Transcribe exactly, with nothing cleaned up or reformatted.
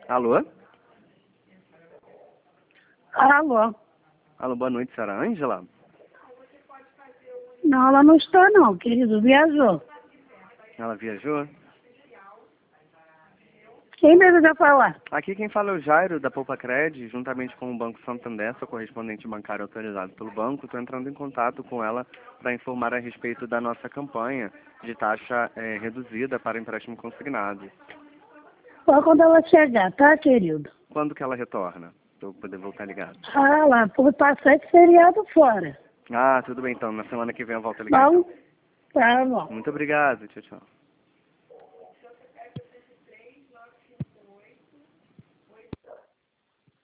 Alô? Alô? Alô, boa noite, senhora Ângela? Não, ela não está não, querido, viajou. Ela viajou? Quem deseja falar? Aqui quem fala é o Jairo, da Poupa Cred, juntamente com o Banco Santander, sou correspondente bancário autorizado pelo banco. Estou entrando em contato com ela para informar a respeito da nossa campanha de taxa é, reduzida para empréstimo consignado. Só quando ela chegar, tá, querido? Quando que ela retorna? Para eu poder voltar ligado. Ah, lá, por passar esse feriado fora. Ah, tudo bem então. Na semana que vem eu volto a ligar. Bom, Então. tá bom. Muito obrigado. Tchau, tchau.